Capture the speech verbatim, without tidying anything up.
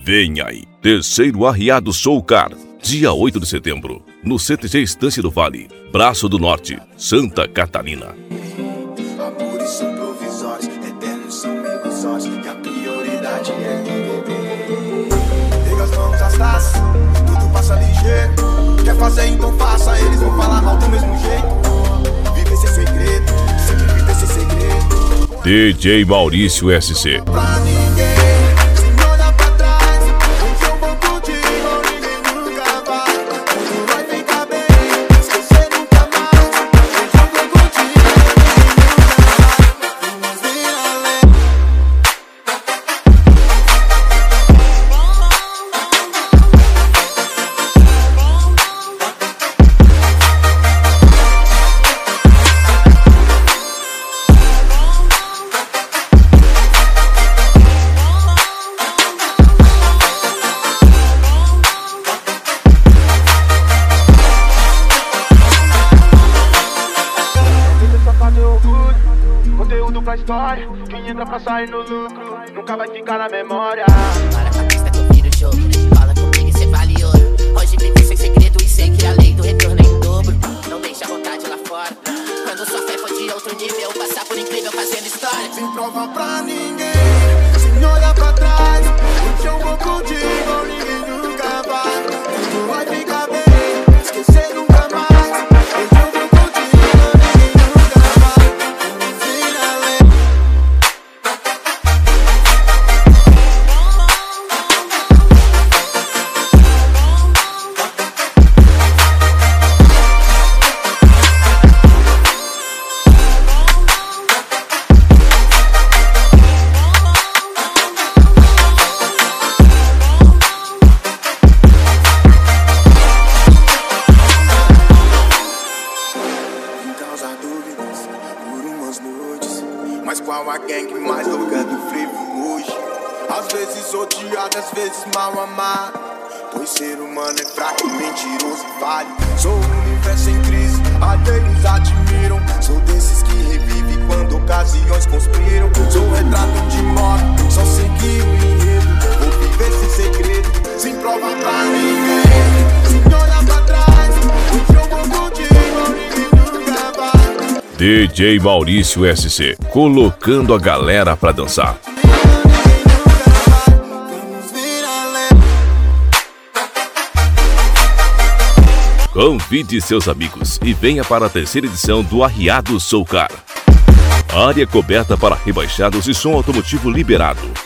Vem aí, terceiro Arriado Soul Car, dia oito de setembro, no C T G Estância do Vale, Braço do Norte, Santa Catarina. Amores são provisórios, eternos são ilusórios, e a prioridade é viver. Pega as mãos, as taças, tudo passa ligeiro. Quer fazer, então faça, eles vão falar mal do mesmo jeito. Viver sem segredo, sempre viver sem segredo. D J Maurício S C. Pra ninguém. Conteúdo pra história, quem entra pra sair no lucro nunca vai ficar na memória. Para com a pista que eu viro o jogo, fala comigo e cê vale ouro. Hoje vivi sem segredo e sei que a lei do retorno é em dobro. Não deixa a vontade lá fora, quando sua fé for de outro nível, passar por incrível fazendo história. Sem prova pra ninguém, sem olhar pra trás. Hoje eu vou contigo, ninguém nunca vai. Tudo vai ficar bem, esquecer nunca mais. Hoje eu vou contigo, ninguém nunca vai. Vamos ir além. Mas qual a gangue mais louca do frevo hoje? Às vezes odiado, às vezes mal amado. Pois ser humano é fraco, mentiroso e falho. Sou um universo em crise, alheios admiram. Sou desses que revive quando ocasiões conspiram. Sou retrato de morte, só segui o enredo. Vou viver sem segredo, sem prova pra ninguém. Sem olhar pra trás, hoje eu vou contigo, ninguém nunca vai. D J Maurício S C, colocando a galera pra dançar. Convide seus amigos e venha para a terceira edição do Arriado Soul Car. Área coberta para rebaixados e som automotivo liberado.